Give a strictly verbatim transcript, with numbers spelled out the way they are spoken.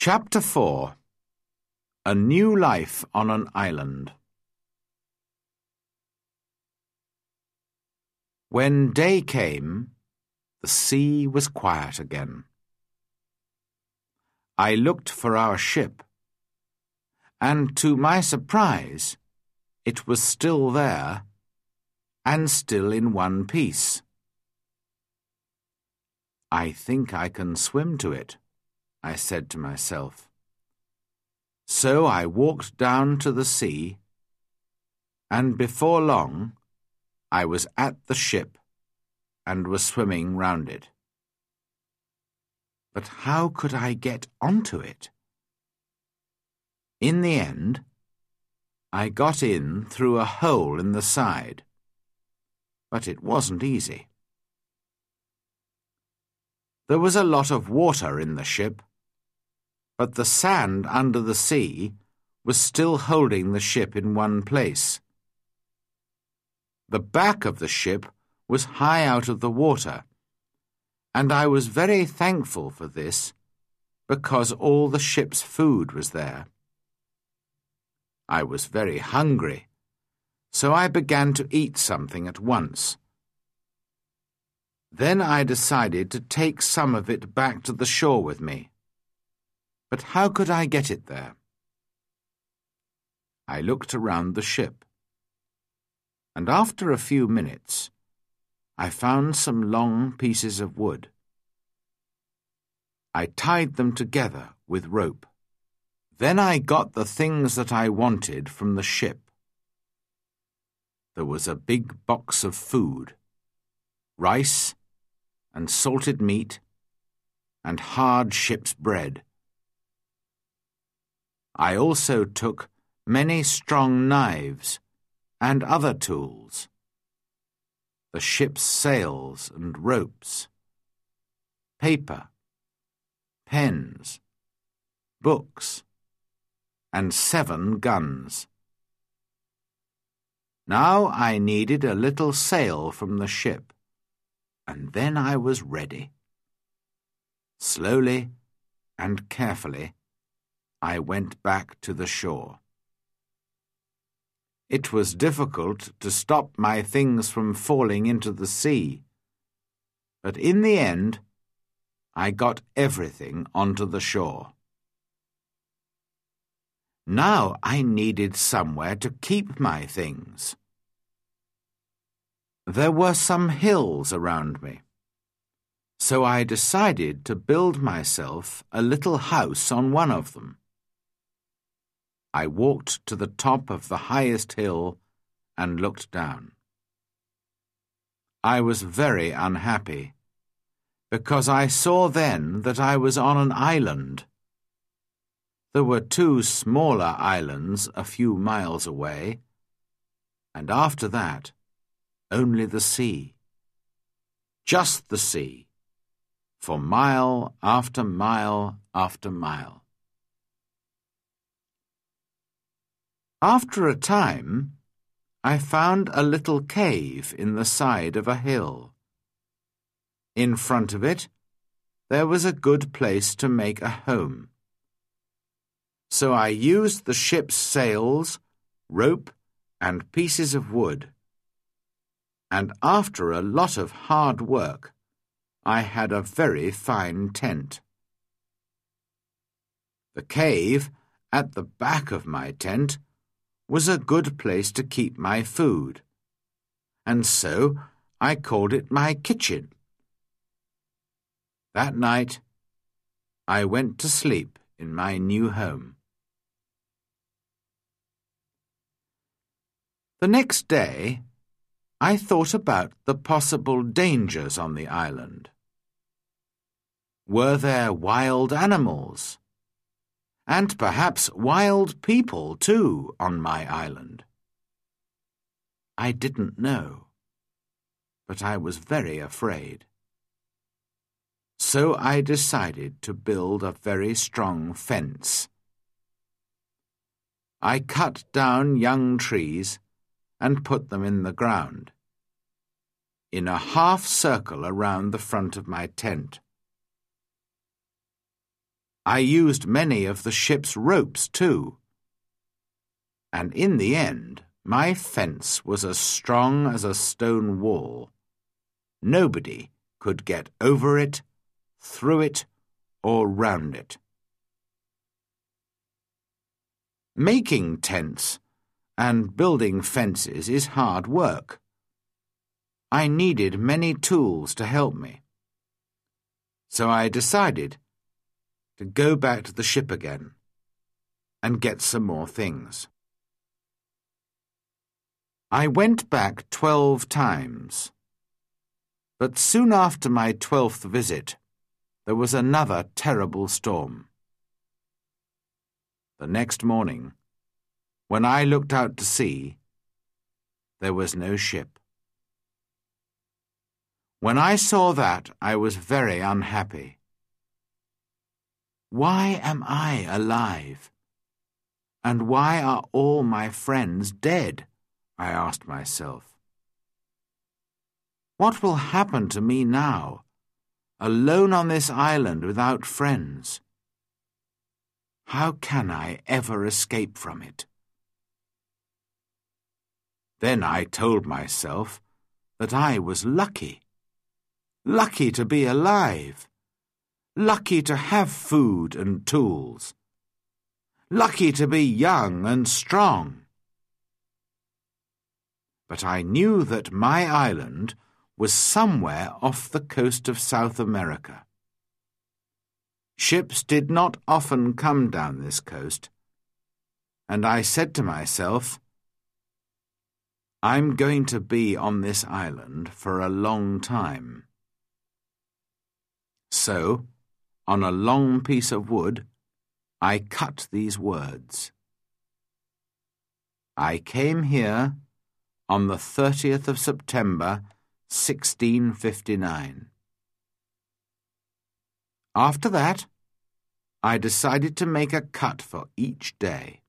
Chapter four. A New Life on an Island. When day came, the sea was quiet again. I looked for our ship, and to my surprise, it was still there, and still in one piece. I think I can swim to it, I said to myself. So I walked down to the sea, and before long I was at the ship and was swimming round it. But how could I get onto it? In the end, I got in through a hole in the side, but it wasn't easy. There was a lot of water in the ship, but the sand under the sea was still holding the ship in one place. The back of the ship was high out of the water, and I was very thankful for this because all the ship's food was there. I was very hungry, so I began to eat something at once. Then I decided to take some of it back to the shore with me. But how could I get it there? I looked around the ship, and after a few minutes, I found some long pieces of wood. I tied them together with rope. Then I got the things that I wanted from the ship. There was a big box of food, rice and salted meat and hard ship's bread. I also took many strong knives and other tools, the ship's sails and ropes, paper, pens, books, and seven guns. Now I needed a little sail from the ship, and then I was ready. Slowly and carefully, I went back to the shore. It was difficult to stop my things from falling into the sea, but in the end, I got everything onto the shore. Now I needed somewhere to keep my things. There were some hills around me, so I decided to build myself a little house on one of them. I walked to the top of the highest hill and looked down. I was very unhappy, because I saw then that I was on an island. There were two smaller islands a few miles away, and after that, only the sea. Just the sea, for mile after mile after mile. After a time, I found a little cave in the side of a hill. In front of it, there was a good place to make a home. So I used the ship's sails, rope, and pieces of wood. And after a lot of hard work, I had a very fine tent. The cave at the back of my tent was a good place to keep my food, and so I called it my kitchen. That night, I went to sleep in my new home. The next day, I thought about the possible dangers on the island. Were there wild animals? And perhaps wild people, too, on my island? I didn't know, but I was very afraid. So I decided to build a very strong fence. I cut down young trees and put them in the ground, in a half circle around the front of my tent. I used many of the ship's ropes too. And in the end, my fence was as strong as a stone wall. Nobody could get over it, through it, or round it. Making tents and building fences is hard work. I needed many tools to help me. So I decided to go back to the ship again and get some more things. I went back twelve times, but soon after my twelfth visit, there was another terrible storm. The next morning, when I looked out to sea, there was no ship. When I saw that, I was very unhappy. Why am I alive? And why are all my friends dead? I asked myself. What will happen to me now, alone on this island without friends? How can I ever escape from it? Then I told myself that I was lucky. Lucky to be alive. Lucky to have food and tools. Lucky to be young and strong. But I knew that my island was somewhere off the coast of South America. Ships did not often come down this coast, and I said to myself, I'm going to be on this island for a long time. So, on a long piece of wood, I cut these words. I came here on the thirtieth of September, sixteen fifty-nine. After that, I decided to make a cut for each day.